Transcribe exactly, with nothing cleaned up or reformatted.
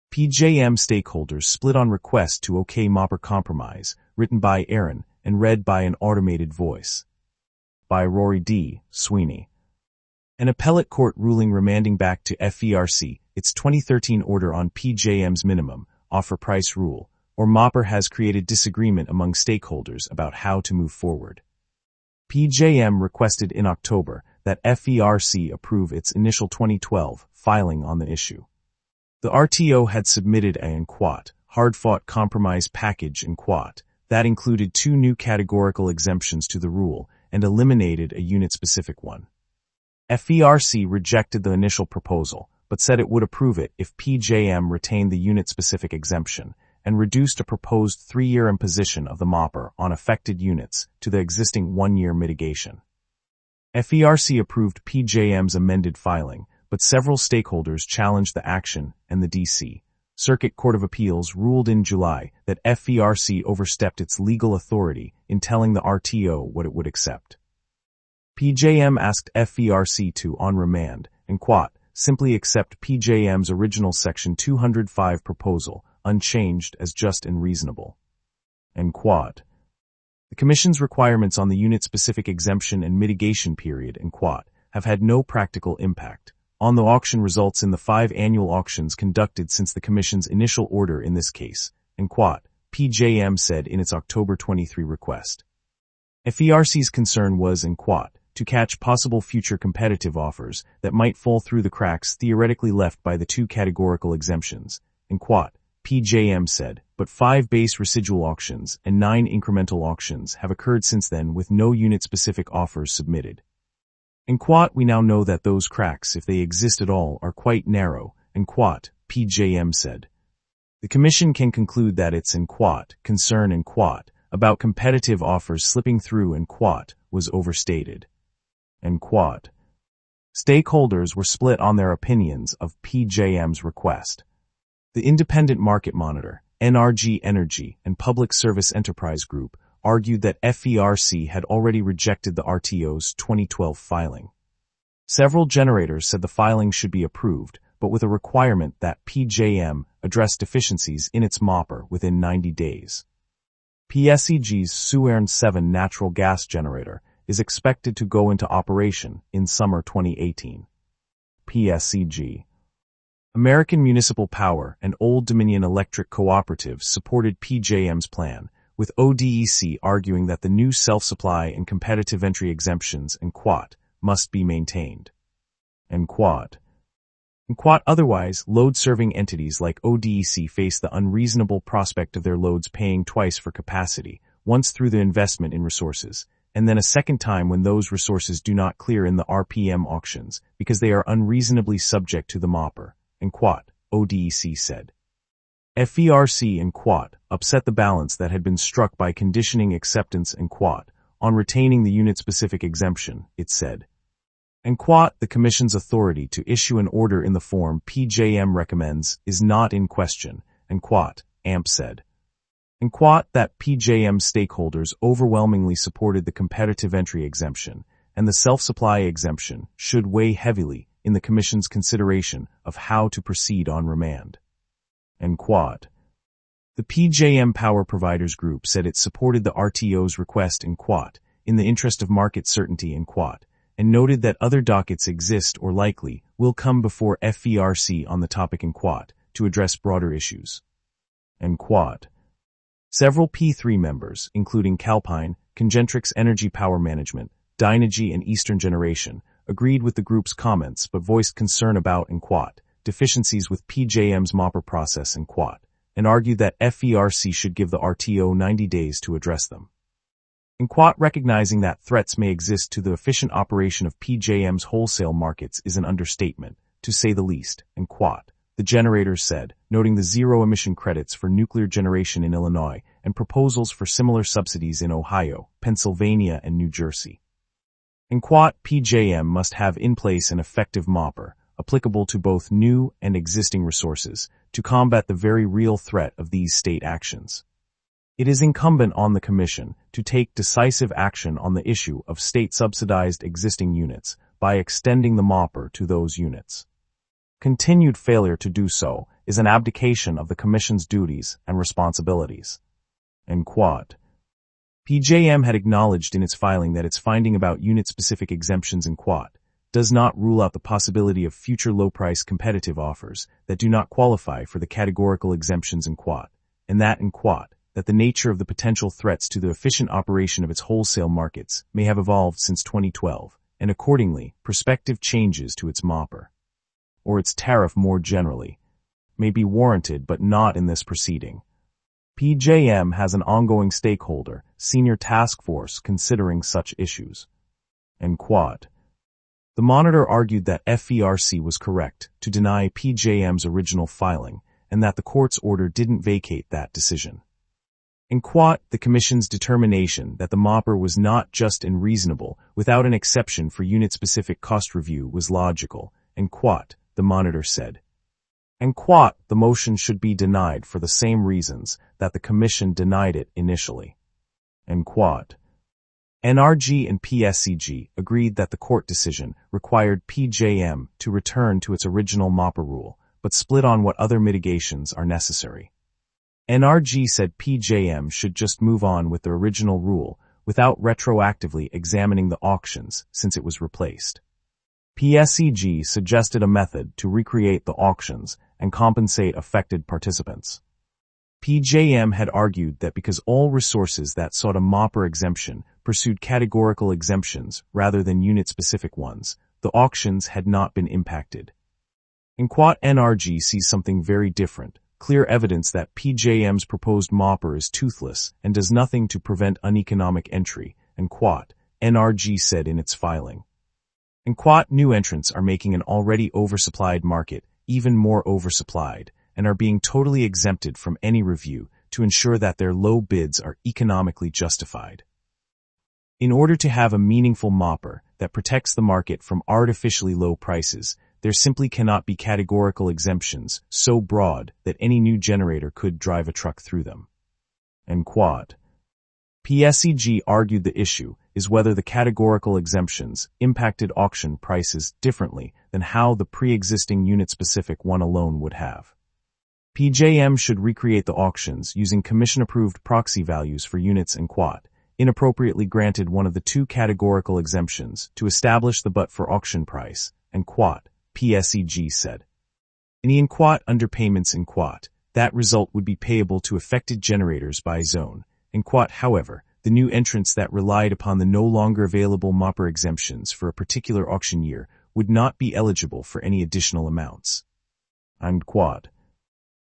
P J M stakeholders split on request to OK MOPR compromise, written by Aaron and read by an automated voice. By Rory D. Sweeney. An appellate court ruling remanding back to F E R C its twenty thirteen order on P J M's minimum offer price rule, or MOPR, has created disagreement among stakeholders about how to move forward. P J M requested in October that F E R C approve its initial twenty twelve filing on the issue. The R T O had submitted a N Q U A T, hard-fought compromise package N Q U A T, that included two new categorical exemptions to the rule and eliminated a unit-specific one. F E R C rejected the initial proposal, but said it would approve it if P J M retained the unit-specific exemption and reduced a proposed three-year imposition of the MOPR on affected units to the existing one-year mitigation. F E R C approved P J M's amended filing, but several stakeholders challenged the action, and the D C Circuit Court of Appeals ruled in July that F E R C overstepped its legal authority in telling the R T O what it would accept. P J M asked F E R C to, on remand, N Q U A T, simply accept P J M's original Section two hundred five proposal, unchanged as just and reasonable. N Q U A T. The Commission's requirements on the unit-specific exemption and mitigation period N Q U A T have had no practical impact on the auction results in the five annual auctions conducted since the Commission's initial order in this case, N Q U A T, P J M said in its October twenty-third request. F E R C's concern was N Q U A T to catch possible future competitive offers that might fall through the cracks theoretically left by the two categorical exemptions, N Q U A T, P J M said, but five base residual auctions and nine incremental auctions have occurred since then with no unit-specific offers submitted. N Q U A T, we now know that those cracks, if they exist at all, are quite narrow, N Q U A T, P J M said. The Commission can conclude that its N Q U A T concern N Q U A T about competitive offers slipping through N Q U A T was overstated. N Q U A T. Stakeholders were split on their opinions of P J M's request. The Independent Market Monitor, N R G Energy, and Public Service Enterprise Group argued that F E R C had already rejected the R T O's twenty twelve filing. Several generators said the filing should be approved, but with a requirement that P J M address deficiencies in its MOPR within ninety days. P S E G's Suwern seven natural gas generator is expected to go into operation in summer twenty eighteen. P S E G. American Municipal Power and Old Dominion Electric Cooperatives supported P J M's plan, with O D E C arguing that the new self-supply and competitive entry exemptions N Q U A T must be maintained. N Q U A T. N Q U A T. Otherwise, load-serving entities like O D E C face the unreasonable prospect of their loads paying twice for capacity, once through the investment in resources, and then a second time when those resources do not clear in the R P M auctions because they are unreasonably subject to the MOPR, N Q U A T, O D E C said. F E R C and N Q U A T upset the balance that had been struck by conditioning acceptance N Q U A T on retaining the unit-specific exemption, it said. N Q U A T, the Commission's authority to issue an order in the form P J M recommends, is not in question, N Q U A T, A M P said. N Q U A T, that P J M stakeholders overwhelmingly supported the competitive entry exemption, and the self-supply exemption should weigh heavily in the Commission's consideration of how to proceed on remand. N Q U A T. The P J M Power Providers Group said it supported the R T O's request N Q U A T in the interest of market certainty N Q U A T, and noted that other dockets exist or likely will come before F E R C on the topic N Q U A T to address broader issues. N Q U A T. Several P three members, including Calpine, Congentrix Energy Power Management, Dynegy, and Eastern Generation, agreed with the group's comments but voiced concern about N Q U A T, deficiencies with P J M's MOPR process N Q U A T, and argued that F E R C should give the R T O ninety days to address them. N Q U A T, recognizing that threats may exist to the efficient operation of P J M's wholesale markets, is an understatement, to say the least, N Q U A T, the generators said, noting the zero-emission credits for nuclear generation in Illinois and proposals for similar subsidies in Ohio, Pennsylvania, and New Jersey. N Q U A T, P J M must have in place an effective MOPR, applicable to both new and existing resources, to combat the very real threat of these state actions. It is incumbent on the Commission to take decisive action on the issue of state-subsidized existing units by extending the MOPR to those units. Continued failure to do so is an abdication of the Commission's duties and responsibilities. And quad. P J M had acknowledged in its filing that its finding about unit-specific exemptions in quad does not rule out the possibility of future low-price competitive offers that do not qualify for the categorical exemptions in quad, and that in quad, that the nature of the potential threats to the efficient operation of its wholesale markets may have evolved since twenty twelve, and accordingly, prospective changes to its M O P R, or its tariff more generally, may be warranted but not in this proceeding. P J M has an ongoing stakeholder, senior task force considering such issues. And quad. The monitor argued that F E R C was correct to deny P J M's original filing, and that the court's order didn't vacate that decision. In quad, the Commission's determination that the M O P R was not just and reasonable without an exception for unit-specific cost review was logical, and quad, the monitor said. And quad, the motion should be denied for the same reasons that the Commission denied it initially. And quad. N R G and P S C G agreed that the court decision required P J M to return to its original M O P R rule, but split on what other mitigations are necessary. N R G said P J M should just move on with the original rule without retroactively examining the auctions since it was replaced. P S C G suggested a method to recreate the auctions and compensate affected participants. P J M had argued that because all resources that sought a M O P R exemption pursued categorical exemptions rather than unit-specific ones, the auctions had not been impacted. In quad, N R G sees something very different, clear evidence that P J M's proposed M O P R is toothless and does nothing to prevent uneconomic entry, and quad, N R G said in its filing. In quad, new entrants are making an already oversupplied market even more oversupplied, and are being totally exempted from any review to ensure that their low bids are economically justified. In order to have a meaningful M O P R that protects the market from artificially low prices, there simply cannot be categorical exemptions so broad that any new generator could drive a truck through them. And quad. P S C G argued the issue is whether the categorical exemptions impacted auction prices differently than how the pre-existing unit-specific one alone would have. P J M should recreate the auctions using Commission-approved proxy values for units and quad, inappropriately granted one of the two categorical exemptions to establish the but for auction price, and quad, P S C G said. In the in quad underpayments in quad, that result would be payable to affected generators by zone. In quad, however, the new entrants that relied upon the no longer available M O P R exemptions for a particular auction year would not be eligible for any additional amounts. And quad.